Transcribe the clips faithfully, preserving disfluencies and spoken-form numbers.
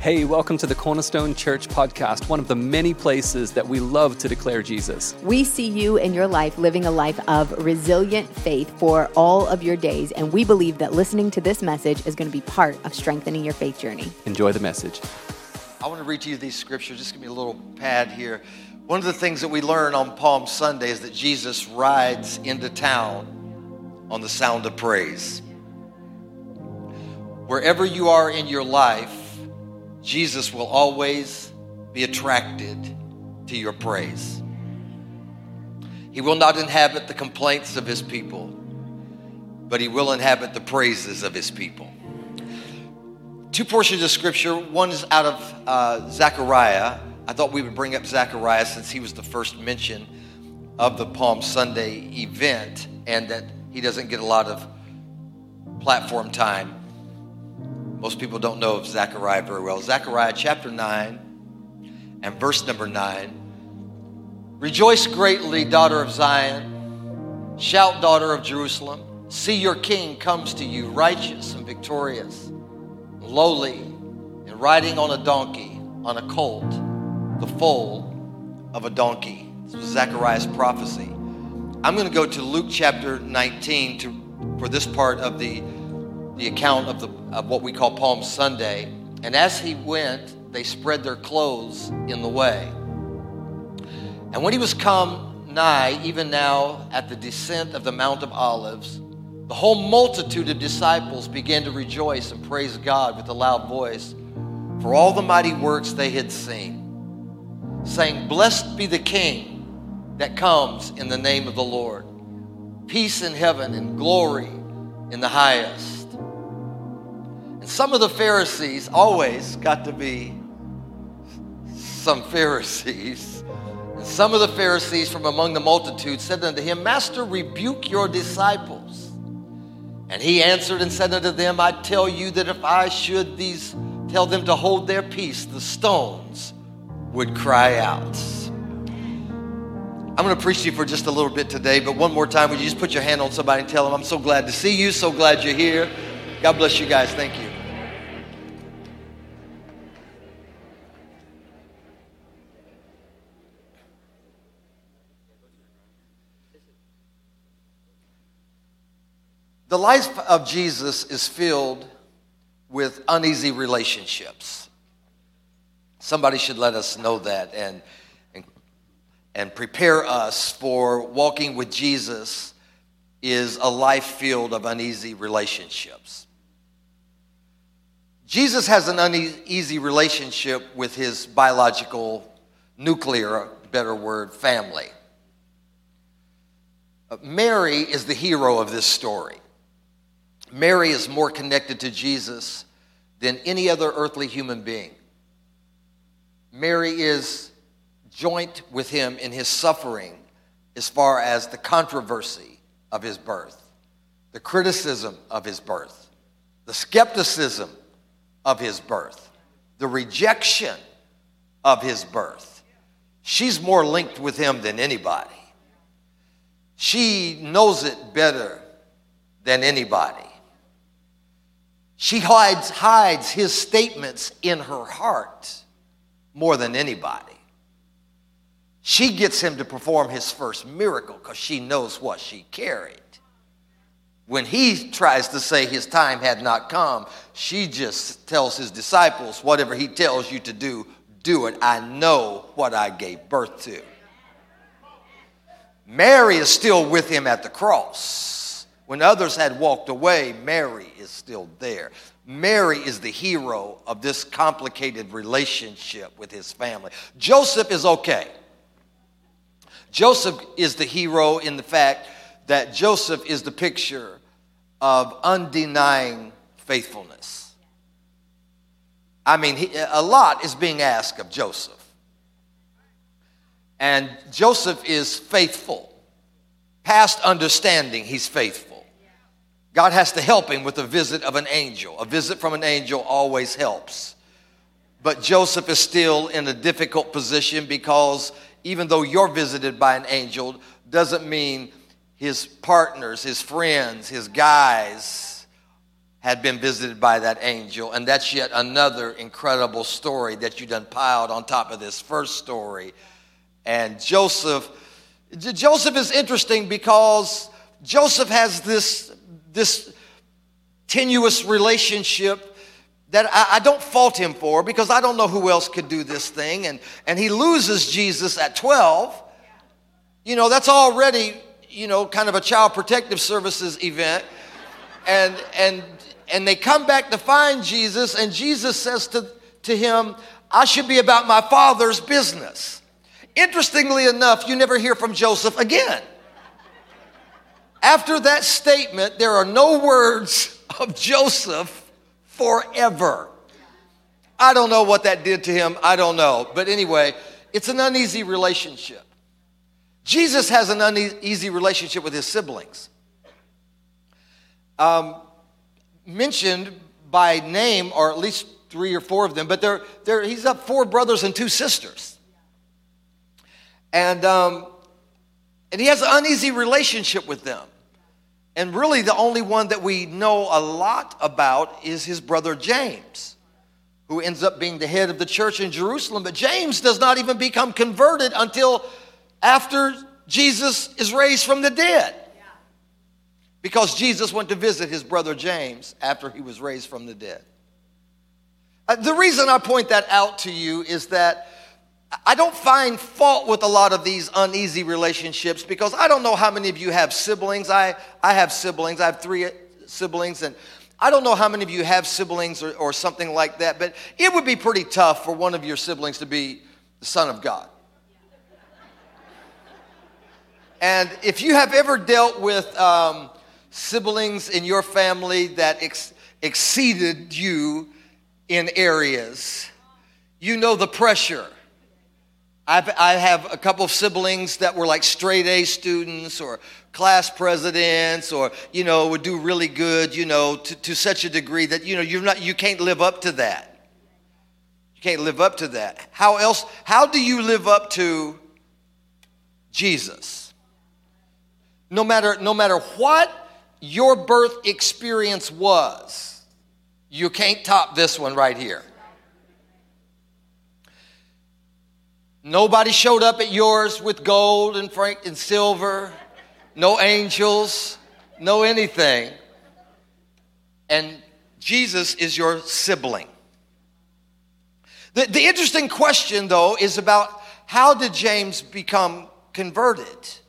Hey, welcome to the Cornerstone Church podcast, one of the many places that we love to declare Jesus. We see you in your life living a life of resilient faith for all of your days, and we believe that listening to this message is going to be part of strengthening your faith journey. Enjoy the message. I want to read to you these scriptures. Just give me a little pad here. One of the things that we learn on Palm Sunday is that Jesus rides into town on the sound of praise. Wherever you are in your life, Jesus will always be attracted to your praise. He will not inhabit the complaints of his people, but he will inhabit the praises of his people. Two portions of scripture. One is out of uh, Zechariah. I thought we would bring up Zechariah since he was the first mention of the Palm Sunday event and that he doesn't get a lot of platform time. Most people don't know of Zechariah very well. Zechariah chapter nine and verse number nine. Rejoice greatly, daughter of Zion. Shout, daughter of Jerusalem. See, your king comes to you, righteous and victorious, lowly, and riding on a donkey, on a colt, the foal of a donkey. This was Zechariah's prophecy. I'm going to go to Luke chapter nineteen to, for this part of the the account of the of what we call Palm Sunday. And as he went, they spread their clothes in the way. And when he was come nigh, even now at the descent of the Mount of Olives, the whole multitude of disciples began to rejoice and praise God with a loud voice for all the mighty works they had seen, saying, Blessed be the King that comes in the name of the Lord. Peace in heaven and glory in the highest. And some of the Pharisees, always got to be some Pharisees, and some of the Pharisees from among the multitude said unto him, Master, rebuke your disciples. And he answered and said unto them, I tell you that if I should these tell them to hold their peace, the stones would cry out. I'm going to preach to you for just a little bit today, but one more time, would you just put your hand on somebody and tell them, I'm so glad to see you, so glad you're here. God bless you guys. Thank you. The life of Jesus is filled with uneasy relationships. Somebody should let us know that and, and, and prepare us for walking with Jesus is a life filled of uneasy relationships. Jesus has an uneasy relationship with his biological, nuclear, better word, family. Mary is the hero of this story. Mary is more connected to Jesus than any other earthly human being. Mary is joint with him in his suffering as far as the controversy of his birth, the criticism of his birth, the skepticism of his birth, the rejection of his birth. She's more linked with him than anybody. She knows it better than anybody. She hides, hides his statements in her heart more than anybody. She gets him to perform his first miracle because she knows what she carried. When he tries to say his time had not come, she just tells his disciples, whatever he tells you to do, do it. I know what I gave birth to. Mary is still with him at the cross. When others had walked away, Mary is still there. Mary is the hero of this complicated relationship with his family. Joseph is okay. Joseph is the hero in the fact that Joseph is the picture of undenying faithfulness. I mean, he, a lot is being asked of Joseph. And Joseph is faithful. Past understanding, he's faithful. God has to help him with a visit of an angel. A visit from an angel always helps. But Joseph is still in a difficult position because even though you're visited by an angel, doesn't mean his partners, his friends, his guys had been visited by that angel. And that's yet another incredible story that you done piled on top of this first story. And Joseph, Joseph is interesting because Joseph has this, this tenuous relationship that I, I don't fault him for, because I don't know who else could do this thing. And, and he loses Jesus at twelve. You know, that's already, you know, kind of a child protective services event. And, and, and they come back to find Jesus, and Jesus says to, to him, I should be about my Father's business. Interestingly enough, you never hear from Joseph again. After that statement, there are no words of Joseph forever. I don't know what that did to him. I don't know. But anyway, it's an uneasy relationship. Jesus has an uneasy relationship with his siblings. Um, mentioned by name, or at least three or four of them, but they're, they're, he's got four brothers and two sisters. And, um, and he has an uneasy relationship with them. And really the only one that we know a lot about is his brother James, who ends up being the head of the church in Jerusalem. But James does not even become converted until after Jesus is raised from the dead. Because Jesus went to visit his brother James after he was raised from the dead. Uh, the reason I point that out to you is that I don't find fault with a lot of these uneasy relationships, because I don't know how many of you have siblings. I, I have siblings. I have three siblings, and I don't know how many of you have siblings or, or something like that, but it would be pretty tough for one of your siblings to be the Son of God. And if you have ever dealt with um, siblings in your family that ex- exceeded you in areas, you know the pressure. I've, I have a couple of siblings that were like straight A students or class presidents, or, you know, would do really good, you know, to, to such a degree that, you know, you're not, you can't live up to that. You can't live up to that. How else, how do you live up to Jesus? No matter, no matter what your birth experience was, you can't top this one right here. Nobody showed up at yours with gold and frank and silver, no angels, no anything. And Jesus is your sibling. The, the interesting question, though, is about how did James become converted?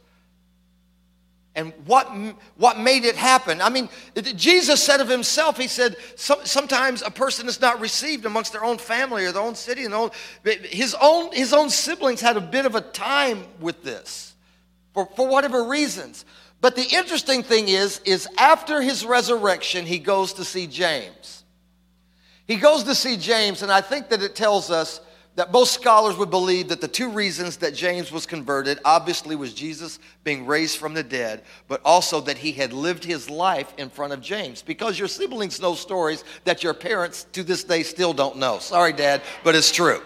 And what, what made it happen? I mean, Jesus said of himself, he said, sometimes a person is not received amongst their own family or their own city. And own, his, own, his own siblings had a bit of a time with this for, for whatever reasons. But the interesting thing is, is after his resurrection, he goes to see James. He goes to see James, and I think that it tells us that most scholars would believe that the two reasons that James was converted obviously was Jesus being raised from the dead, but also that he had lived his life in front of James. Because your siblings know stories that your parents to this day still don't know. Sorry, Dad, but it's true.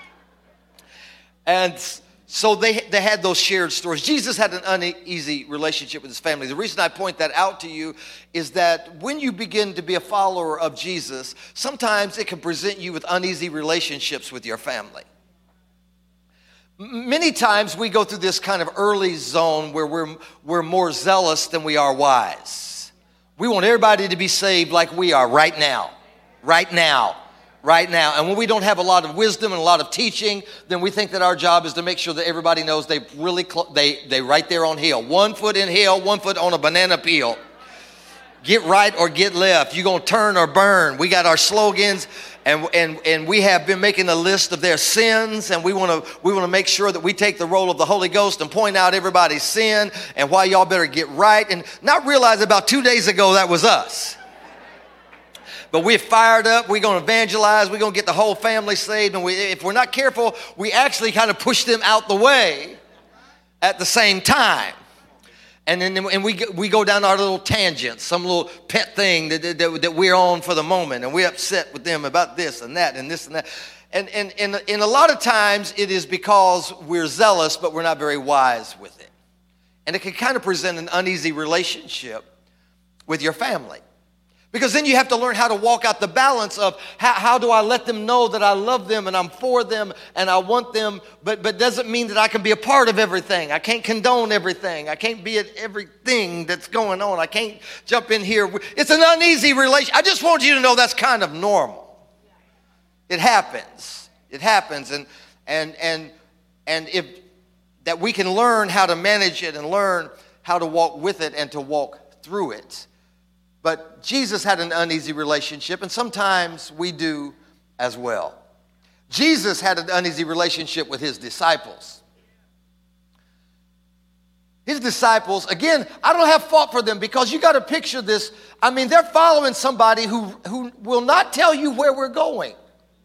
And so they, they had those shared stories. Jesus had an uneasy relationship with his family. The reason I point that out to you is that when you begin to be a follower of Jesus, sometimes it can present you with uneasy relationships with your family. Many times we go through this kind of early zone where we're, we're more zealous than we are wise. We want everybody to be saved like we are right now, right now. Right now. And when we don't have a lot of wisdom and a lot of teaching, then we think that our job is to make sure that everybody knows they really, cl- they, they right there on hill. One foot in hill, one foot on a banana peel. Get right or get left. You're going to turn or burn. We got our slogans, and, and, and we have been making a list of their sins, and we want to we want to make sure that we take the role of the Holy Ghost and point out everybody's sin and why y'all better get right, and not realize about two days ago that was us. But we're fired up. We're going to evangelize. We're going to get the whole family saved. And we, if we're not careful, we actually kind of push them out the way at the same time. And then and we we go down our little tangents, some little pet thing that, that, that we're on for the moment. And we're upset with them about this and that and this and that. And, and, and, and a lot of times it is because we're zealous, but we're not very wise with it. And it can kind of present an uneasy relationship with your family. Because then you have to learn how to walk out the balance of how, how do I let them know that I love them and I'm for them and I want them, but but doesn't mean that I can be a part of everything. I can't condone everything. I can't be at everything that's going on. I can't jump in here. It's an uneasy relation. I just want you to know that's kind of normal. It happens. It happens. And and and and if that we can learn how to manage it and learn how to walk with it and to walk through it. But Jesus had an uneasy relationship, and sometimes we do as well. Jesus had an uneasy relationship with his disciples. His disciples, again, I don't have fault for them because you got to picture this. I mean, they're following somebody who, who will not tell you where we're going.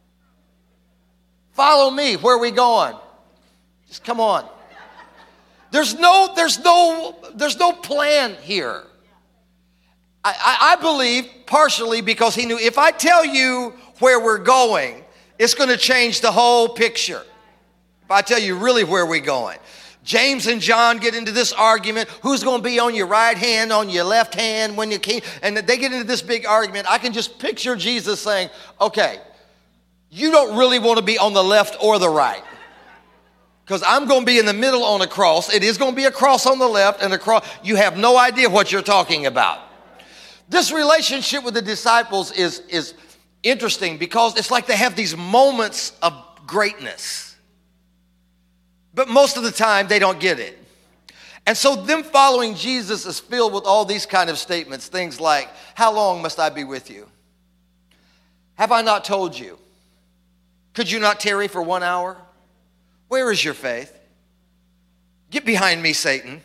Follow me, where are we going? Just come on. There's no, there's no, there's no plan here. I, I believe partially because he knew if I tell you where we're going, it's going to change the whole picture. If I tell you really where we're going. James and John get into this argument. Who's going to be on your right hand, on your left hand when you can? And they get into this big argument. I can just picture Jesus saying, okay, you don't really want to be on the left or the right. Because I'm going to be in the middle on a cross. It is going to be a cross on the left and a cross. You have no idea what you're talking about. This relationship with the disciples is, is interesting because it's like they have these moments of greatness. But most of the time, they don't get it. And so them following Jesus is filled with all these kind of statements. Things like, how long must I be with you? Have I not told you? Could you not tarry for one hour? Where is your faith? Get behind me, Satan.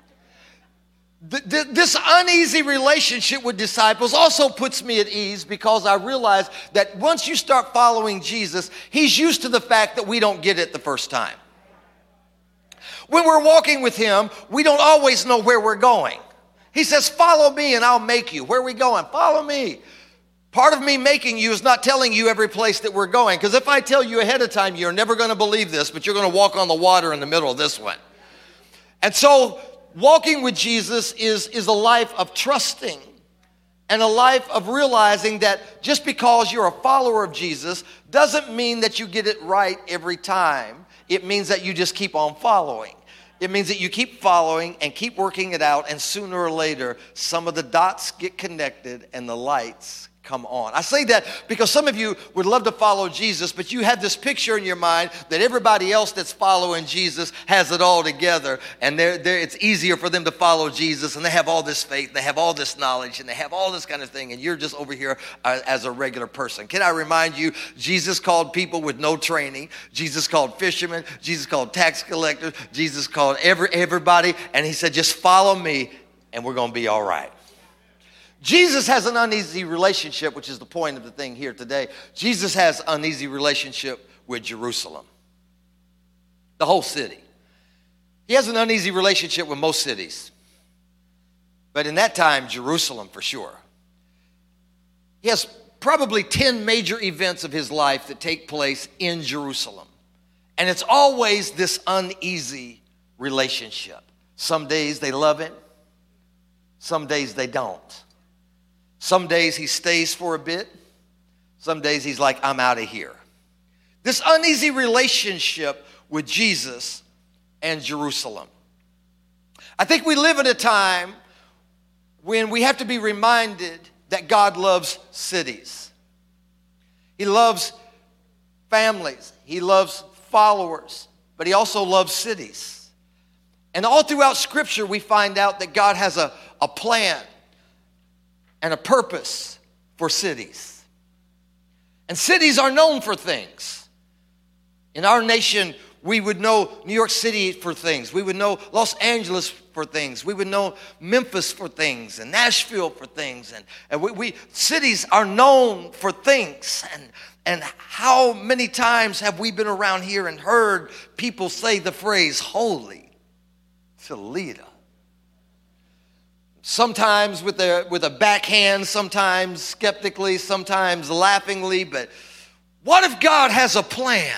This uneasy relationship with disciples also puts me at ease because I realize that once you start following Jesus, he's used to the fact that we don't get it the first time. When we're walking with him, we don't always know where we're going. He says, follow me and I'll make you. Where are we going? Follow me. Part of me making you is not telling you every place that we're going. Because if I tell you ahead of time, you're never going to believe this, but you're going to walk on the water in the middle of this one. And so walking with Jesus is, is a life of trusting and a life of realizing that just because you're a follower of Jesus doesn't mean that you get it right every time. It means that you just keep on following. It means that you keep following and keep working it out, and sooner or later, some of the dots get connected and the lights come on. I say that because some of you would love to follow Jesus, but you have this picture in your mind that everybody else that's following Jesus has it all together, and they're, they're, it's easier for them to follow Jesus, and they have all this faith, they have all this knowledge, and they have all this kind of thing, and you're just over here uh, as a regular person. Can I remind you, Jesus called people with no training. Jesus called fishermen. Jesus called tax collectors. Jesus called every everybody, and he said, just follow me, and we're going to be all right. Jesus has an uneasy relationship, which is the point of the thing here today. Jesus has an uneasy relationship with Jerusalem, the whole city. He has an uneasy relationship with most cities, but in that time, Jerusalem for sure. He has probably ten major events of his life that take place in Jerusalem, and it's always this uneasy relationship. Some days they love him, some days they don't. Some days he stays for a bit. Some days he's like, I'm out of here. This uneasy relationship with Jesus and Jerusalem. I think we live in a time when we have to be reminded that God loves cities. He loves families. He loves followers. But he also loves cities. And all throughout Scripture, we find out that God has a, a plan and a purpose for cities. And cities are known for things. In our nation, we would know New York City for things. We would know Los Angeles for things. We would know Memphis for things and Nashville for things. And, and we, we cities are known for things. And, and how many times have we been around here and heard people say the phrase, Holy Toledo? Sometimes with a, with a backhand, sometimes skeptically, sometimes laughingly. But what if God has a plan?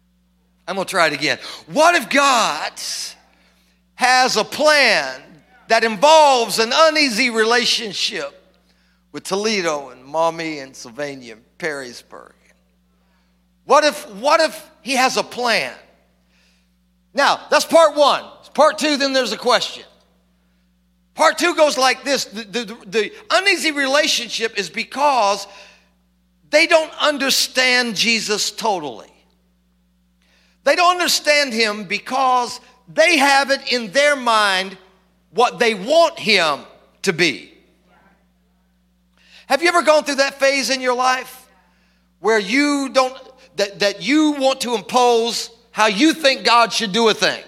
I'm going to try it again. What if God has a plan that involves an uneasy relationship with Toledo and Mommy and Sylvania and Perrysburg? What if, what if he has a plan? Now, that's part one. Part two, then there's a question. Part two goes like this. The, the, the uneasy relationship is because they don't understand Jesus totally. They don't understand him because they have it in their mind what they want him to be. Have you ever gone through that phase in your life where you don't, that, that you want to impose how you think God should do a thing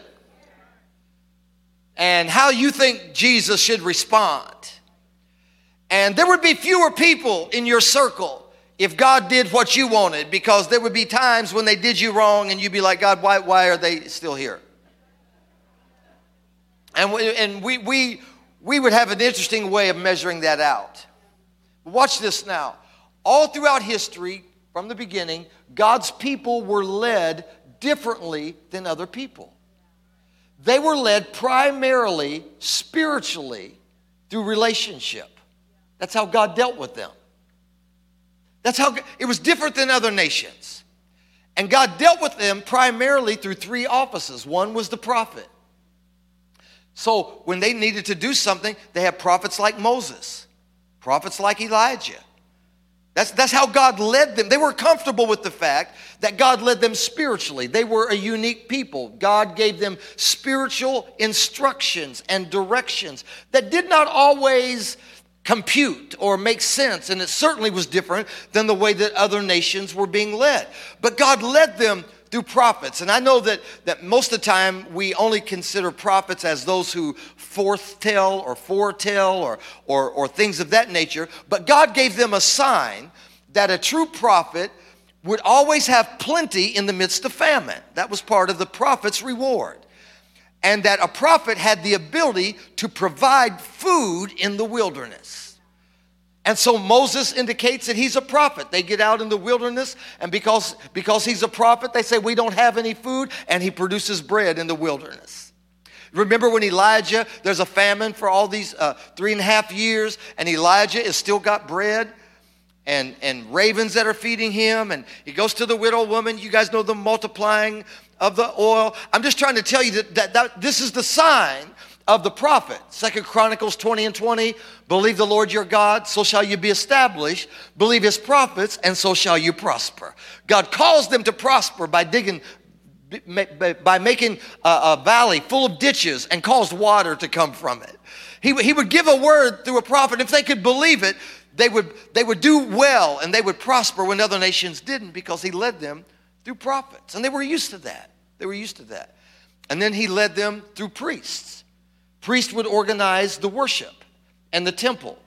and how you think Jesus should respond? And there would be fewer people in your circle if God did what you wanted, because there would be times when they did you wrong and you'd be like, God, why, why are they still here? And we, and we, we, we would have an interesting way of measuring that out. Watch this now. All throughout history, from the beginning, God's people were led differently than other people. They were led primarily spiritually through relationship. That's how God dealt with them. That's how it was different than other nations. And God dealt with them primarily through three offices. One was the prophet. So when they needed to do something, they had prophets like Moses, prophets like Elijah. That's, that's how God led them. They were comfortable with the fact that God led them spiritually. They were a unique people. God gave them spiritual instructions and directions that did not always compute or make sense, and it certainly was different than the way that other nations were being led. But God led them through prophets. And I know that, that most of the time we only consider prophets as those who foretell or foretell or, or, or things of that nature. But God gave them a sign that a true prophet would always have plenty in the midst of famine. That was part of the prophet's reward. And that a prophet had the ability to provide food in the wilderness. And so Moses indicates that he's a prophet. They get out in the wilderness, and because, because he's a prophet, they say, we don't have any food, and he produces bread in the wilderness. Remember when Elijah, there's a famine for all these uh, three and a half years, and Elijah has still got bread and, and ravens that are feeding him, and he goes to the widow woman. You guys know the multiplying of the oil. I'm just trying to tell you that, that, that this is the sign of the prophet. Second Chronicles twenty and twenty, believe the Lord your God, so shall you be established. Believe his prophets, and so shall you prosper. God calls them to prosper by digging, by making a, a valley full of ditches and caused water to come from it. He, he would give a word through a prophet. If they could believe it, they would, they would do well and they would prosper when other nations didn't, because he led them through prophets. And they were used to that. They were used to that. And then he led them through priests. Priests would organize the worship and the temple.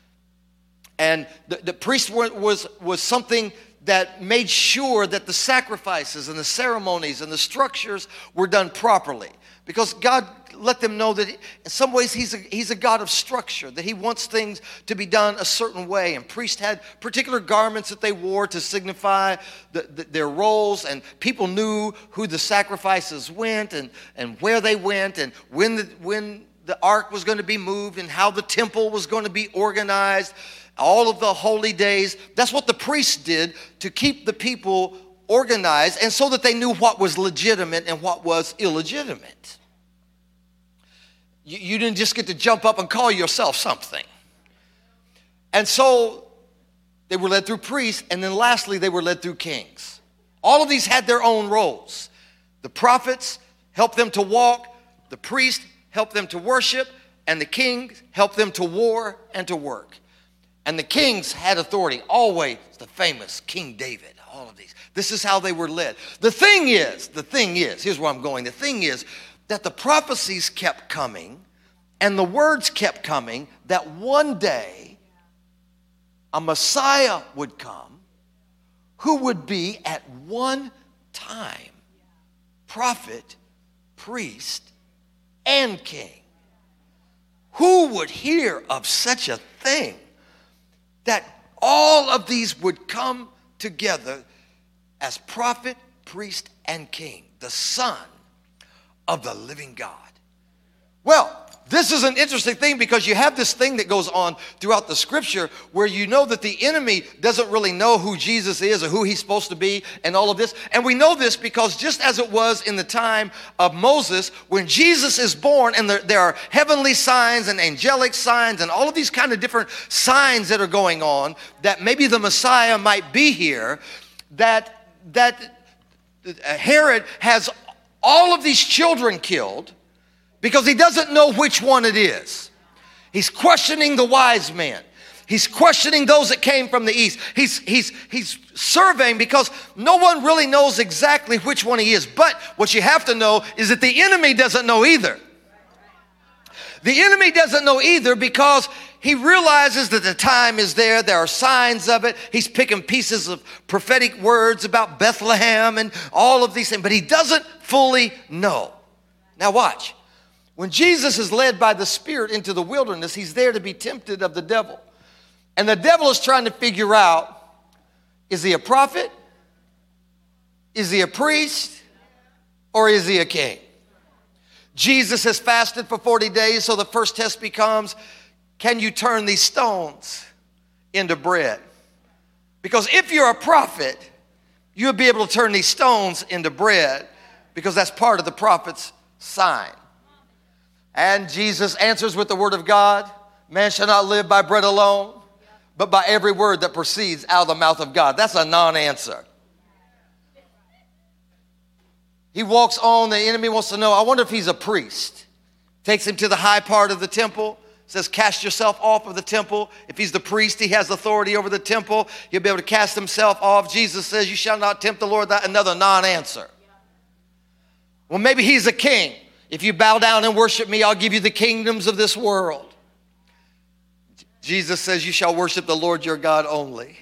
And the, the priest was, was something that made sure that the sacrifices and the ceremonies and the structures were done properly. Because God let them know that in some ways he's a, he's a God of structure, that he wants things to be done a certain way. And priests had particular garments that they wore to signify the, the, their roles, and people knew who the sacrifices went and, and where they went and when the, when the ark was going to be moved and how the temple was going to be organized, all of the holy days. That's what the priests did to keep the people organized, and so that they knew what was legitimate and what was illegitimate. You, you didn't just get to jump up and call yourself something. And so they were led through priests, and then lastly, they were led through kings. All of these had their own roles. The prophets helped them to walk, the priests helped them to worship, and the kings helped them to war and to work. And the kings had authority, always the famous King David, all of these. This is how they were led. The thing is, the thing is, here's where I'm going. The thing is that the prophecies kept coming and the words kept coming that one day a Messiah would come who would be at one time prophet, priest, and king. Who would hear of such a thing? That all of these would come together as prophet, priest, and king, the Son of the living God. Well, this is an interesting thing because you have this thing that goes on throughout the scripture where you know that the enemy doesn't really know who Jesus is or who he's supposed to be and all of this. And we know this because just as it was in the time of Moses, when Jesus is born and there, there are heavenly signs and angelic signs and all of these kind of different signs that are going on, that maybe the Messiah might be here, that, that Herod has all of these children killed, because he doesn't know which one it is. He's questioning the wise men. He's questioning those that came from the east. He's, he's, he's surveying because no one really knows exactly which one he is. But what you have to know is that the enemy doesn't know either. The enemy doesn't know either because he realizes that the time is there. There are signs of it. He's picking pieces of prophetic words about Bethlehem and all of these things, but he doesn't fully know. Now watch. When Jesus is led by the Spirit into the wilderness, he's there to be tempted of the devil. And the devil is trying to figure out, is he a prophet? Is he a priest? Or is he a king? Jesus has fasted for forty days, so the first test becomes, can you turn these stones into bread? Because if you're a prophet, you'll be able to turn these stones into bread because that's part of the prophet's sign. And Jesus answers with the word of God, man shall not live by bread alone, but by every word that proceeds out of the mouth of God. That's a non-answer. He walks on, the enemy wants to know, I wonder if he's a priest. Takes him to the high part of the temple, says cast yourself off of the temple. If he's the priest, he has authority over the temple. He'll be able to cast himself off. Jesus says, you shall not tempt the Lord. Another non-answer. Well, maybe he's a king. If you bow down and worship me, I'll give you the kingdoms of this world. Jesus says you shall worship the Lord your God only.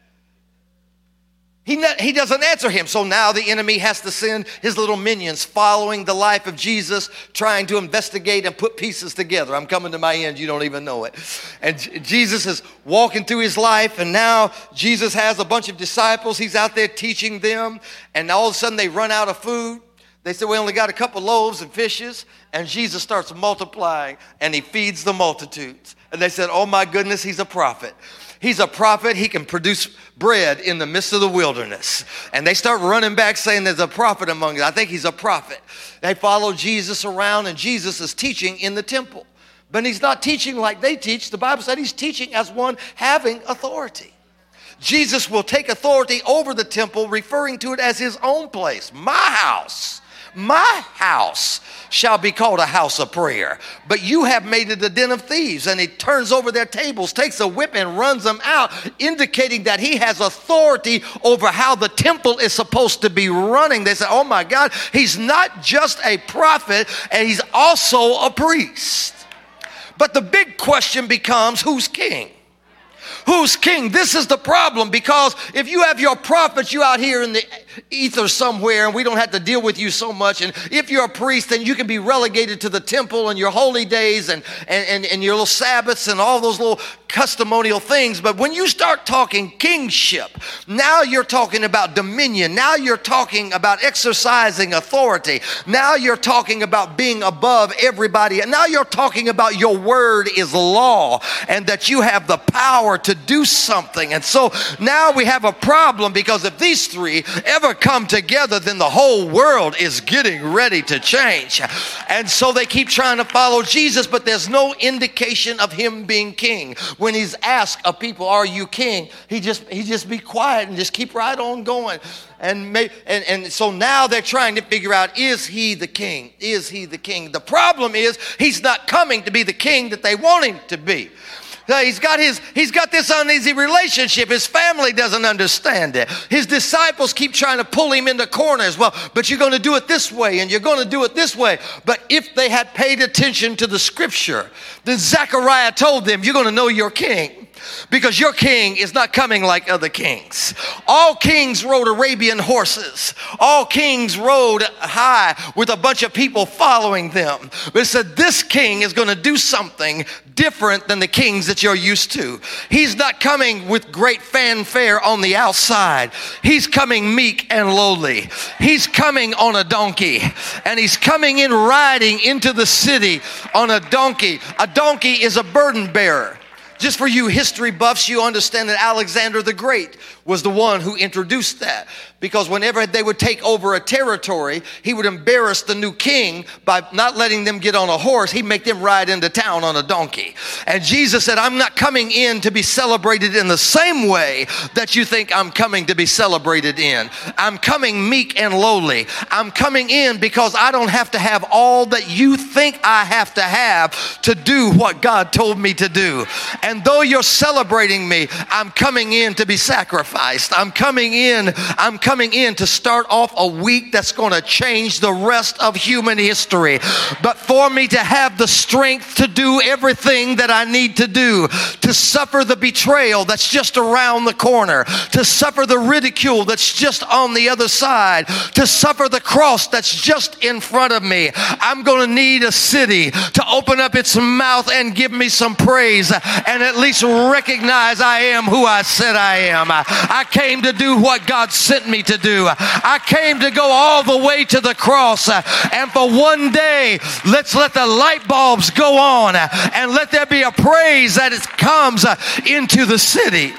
He, not, he doesn't answer him. So now the enemy has to send his little minions following the life of Jesus, trying to investigate and put pieces together. I'm coming to my end. You don't even know it. And Jesus is walking through his life, and now Jesus has a bunch of disciples. He's out there teaching them, and all of a sudden they run out of food. They said, we only got a couple loaves and fishes. And Jesus starts multiplying and he feeds the multitudes. And they said, oh my goodness, he's a prophet. He's a prophet. He can produce bread in the midst of the wilderness. And they start running back saying there's a prophet among us. I think he's a prophet. They follow Jesus around and Jesus is teaching in the temple. But he's not teaching like they teach. The Bible said he's teaching as one having authority. Jesus will take authority over the temple, referring to it as his own place, my house. My house shall be called a house of prayer, but you have made it a den of thieves. And he turns over their tables, takes a whip and runs them out, indicating that he has authority over how the temple is supposed to be running. They say, oh my God, he's not just a prophet, and he's also a priest. But the big question becomes, who's king? Who's king? This is the problem, because if you have your prophets, you out here in the ether somewhere, and we don't have to deal with you so much. And if you're a priest, then you can be relegated to the temple and your holy days and, and, and, and your little Sabbaths and all those little customonial things. But when you start talking kingship, now you're talking about dominion. Now you're talking about exercising authority. Now you're talking about being above everybody. And now you're talking about your word is law and that you have the power to do something. And so now we have a problem, because if these three ever come together, then the whole world is getting ready to change. And so they keep trying to follow Jesus, but there's no indication of him being king. When he's asked of people, are you king? He just he just be quiet and just keep right on going. And, may, and, and so now they're trying to figure out, is he the king? Is he the king? The problem is he's not coming to be the king that they want him to be. He's got his, he's got this uneasy relationship. His family doesn't understand it. His disciples keep trying to pull him into corners. Well, but you're going to do it this way, and you're going to do it this way. But if they had paid attention to the scripture, then Zechariah told them, you're going to know your king, because your king is not coming like other kings. All kings rode Arabian horses. All kings rode high with a bunch of people following them. But it said this king is going to do something different than the kings that you're used to. He's not coming with great fanfare on the outside. He's coming meek and lowly. He's coming on a donkey, and he's coming in riding into the city on a donkey. A donkey is a burden bearer. Just for you history buffs, you understand that Alexander the Great was the one who introduced that. Because whenever they would take over a territory, he would embarrass the new king by not letting them get on a horse. He'd make them ride into town on a donkey. And Jesus said, I'm not coming in to be celebrated in the same way that you think I'm coming to be celebrated in. I'm coming meek and lowly. I'm coming in because I don't have to have all that you think I have to have to do what God told me to do. And though you're celebrating me, I'm coming in to be sacrificed. I'm coming in, I'm coming in to start off a week that's going to change the rest of human history. But for me to have the strength to do everything that I need to do, to suffer the betrayal that's just around the corner, to suffer the ridicule that's just on the other side, to suffer the cross that's just in front of me, I'm going to need a city to open up its mouth and give me some praise and at least recognize I am who I said I am. I came to do what God sent me to do. I came to go all the way to the cross. And for one day, let's let the light bulbs go on and let there be a praise that it comes into the city.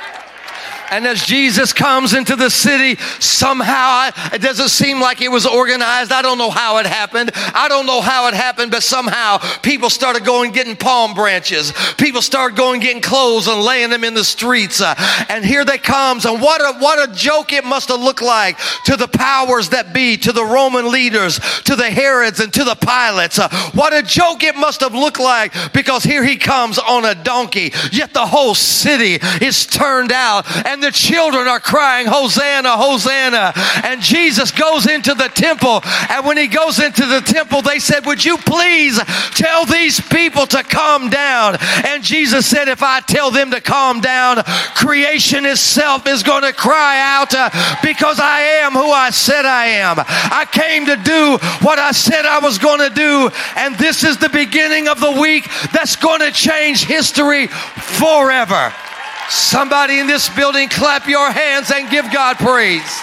And as Jesus comes into the city, somehow it doesn't seem like it was organized. I don't know how it happened. I don't know how it happened, but somehow people started going getting palm branches. People started going getting clothes and laying them in the streets. Uh, and here they comes. And what a, what a joke it must have looked like to the powers that be, to the Roman leaders, to the Herods and to the Pilates. Uh, what a joke it must have looked like, because here he comes on a donkey. Yet the whole city is turned out. And the children are crying, Hosanna, Hosanna. And Jesus goes into the temple. And when he goes into the temple, they said, would you please tell these people to calm down? And Jesus said, if I tell them to calm down, creation itself is going to cry out uh, because I am who I said I am. I came to do what I said I was going to do. And this is the beginning of the week that's going to change history forever. Somebody in this building, clap your hands and give God praise.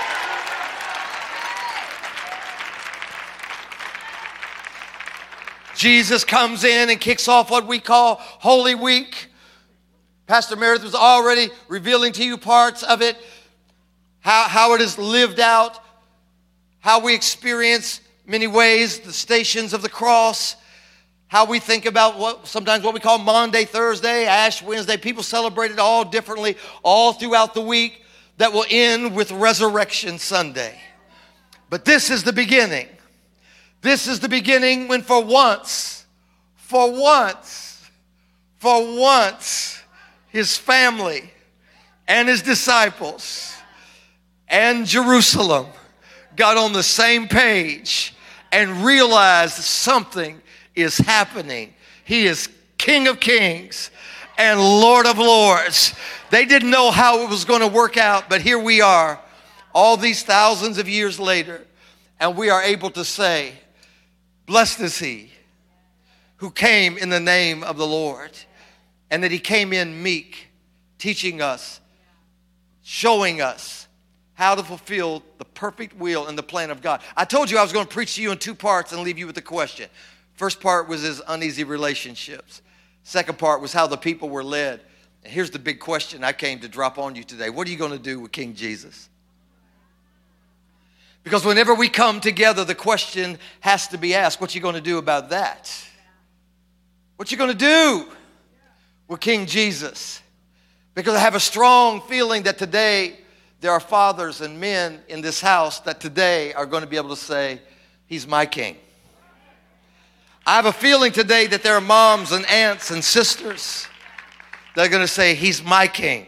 Jesus comes in and kicks off what we call Holy Week. Pastor Meredith was already revealing to you parts of it, how, how it is lived out, how we experience many ways the stations of the cross, how we think about what sometimes what we call Maundy, Thursday, Ash Wednesday. People celebrate it all differently all throughout the week, that will end with Resurrection Sunday. But this is the beginning. This is the beginning when for once, for once, for once, his family and his disciples and Jerusalem got on the same page and realized something is happening. He is King of Kings and Lord of Lords. They didn't know how it was going to work out, but here we are, all these thousands of years later, and we are able to say, blessed is he who came in the name of the Lord, and that he came in meek, teaching us, showing us how to fulfill the perfect will and the plan of God. I told you I was going to preach to you in two parts and leave you with a question. First part was his uneasy relationships. Second part was how the people were led. And here's the big question I came to drop on you today. What are you going to do with King Jesus? Because whenever we come together, the question has to be asked, what are you going to do about that? What you going to do with King Jesus? Because I have a strong feeling that today there are fathers and men in this house that today are going to be able to say, he's my king. I have a feeling today that there are moms and aunts and sisters that are going to say, he's my king.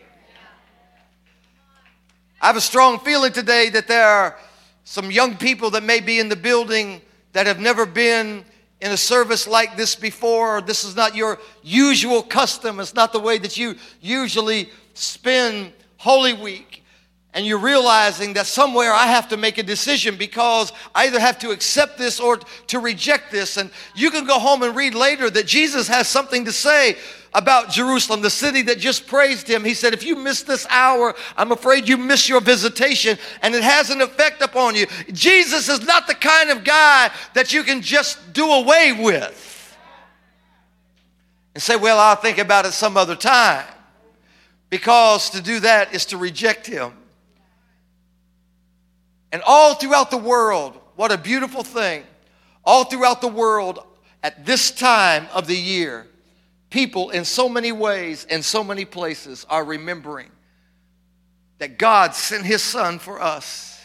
I have a strong feeling today that there are some young people that may be in the building that have never been in a service like this before, or this is not your usual custom. It's not the way that you usually spend Holy Week. And you're realizing that somewhere I have to make a decision because I either have to accept this or to reject this. And you can go home and read later that Jesus has something to say about Jerusalem, the city that just praised him. He said, if you miss this hour, I'm afraid you miss your visitation, and it has an effect upon you. Jesus is not the kind of guy that you can just do away with and say, well, I'll think about it some other time, because to do that is to reject him. And all throughout the world, what a beautiful thing, all throughout the world at this time of the year, people in so many ways and so many places are remembering that God sent his son for us.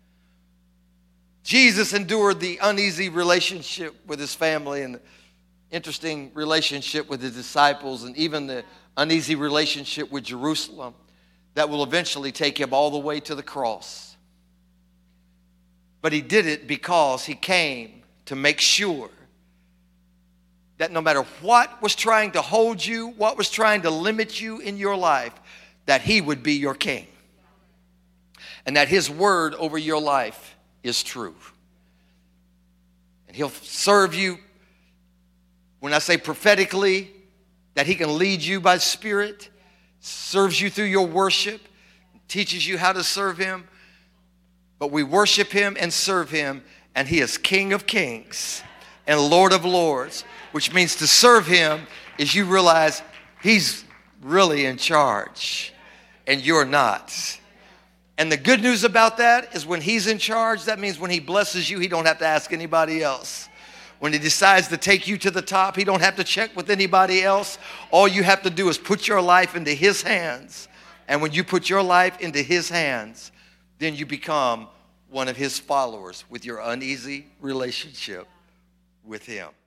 Jesus endured the uneasy relationship with his family and the interesting relationship with his disciples, and even the uneasy relationship with Jerusalem that will eventually take him all the way to the cross. But he did it because he came to make sure that no matter what was trying to hold you, what was trying to limit you in your life, that he would be your king. And that his word over your life is true. And he'll serve you, when I say prophetically, that he can lead you by Spirit, serves you through your worship, teaches you how to serve him. But we worship him and serve him, and he is King of Kings and Lord of Lords, which means to serve him is you realize he's really in charge and you're not. And the good news about that is when he's in charge, that means when he blesses you, he don't have to ask anybody else. When he decides to take you to the top, he don't have to check with anybody else. All you have to do is put your life into his hands. And when you put your life into his hands, then you become one of his followers with your uneasy relationship with him.